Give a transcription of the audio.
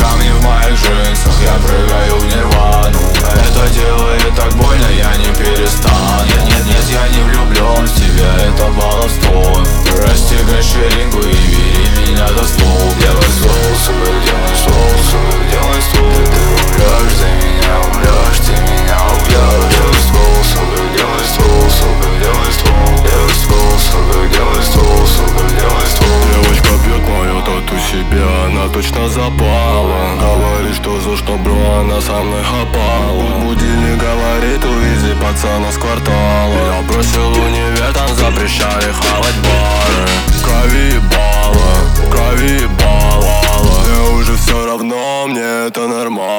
камни в моих джинсах, я прыгаю в нирвану. Это делает так больно, я не перестану. Нет, я не влюблен в тебя, это баловство. Расстегай ширинку и бери меня за стол. Делай ствол, сука, делай ствол, сука, делай ствол. Ты умрешь, ты меня убьешь, ты меня убьешь. Делай ствол, сука, делай ствол, сука, делай ствол. Делай ствол, сука, делай ствол, сука, делай ствол. Девочка бьет мою тату себе, она точно запала. Говорит, что за что, бро, она со мной хапала. Будильник говорит, увези пацана с квартала. Я бросил универ, там запрещали хавать бары. Крови ебало, крови ебало. Мне уже все равно, мне это нормально.